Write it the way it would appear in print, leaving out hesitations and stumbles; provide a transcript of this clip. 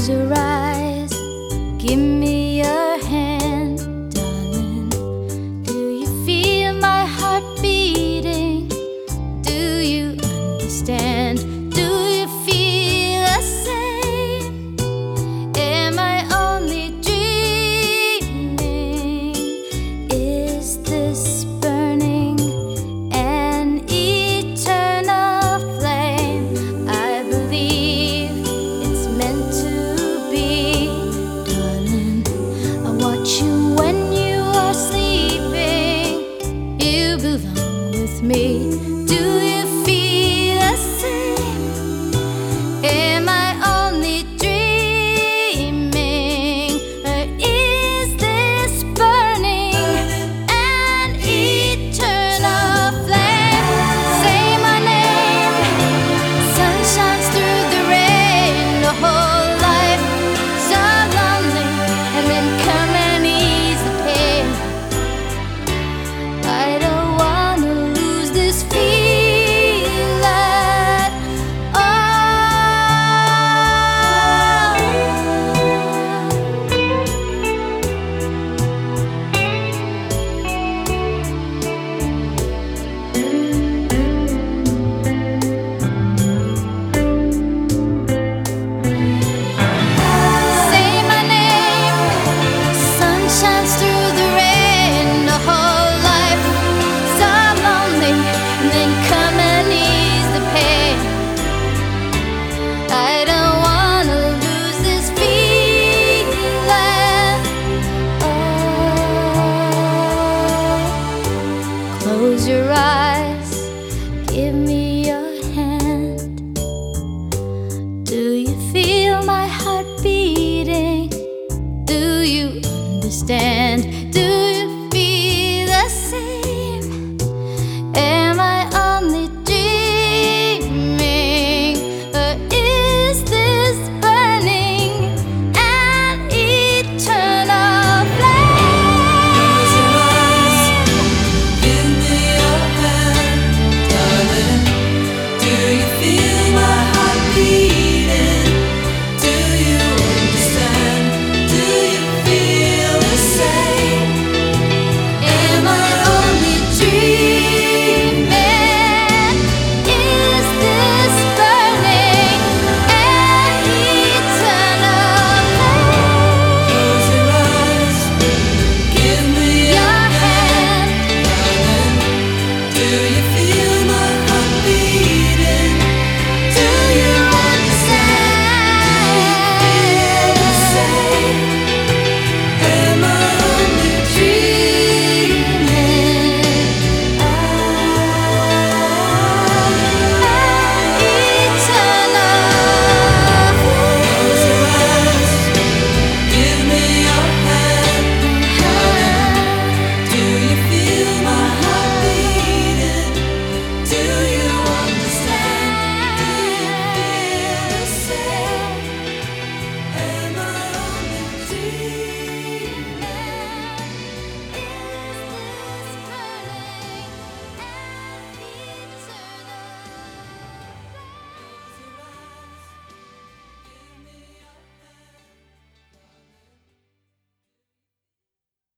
Close your eyes, give me your hand, darling. Do you feel my heart beating? Do you understand? Do you feel the same? Am I only dreaming? Is this burning an eternal flame? I believe it's meant to be, darling. I watch you when you are sleeping. You belong with me. Do you feel the same? Am I only dreaming? Or is this burning an eternal flame? Say my name. Sun shines through the rain. The whole life so lonely, and then come and ease the pain. I don't wanna lose this feeling at Say my name. Sun shines through the rain. The whole life so lonely, and then come and ease the pain. I don't wanna lose this feeling. Oh, close your eyes, give me your hand. Do you feel my heart beating? Do you understand?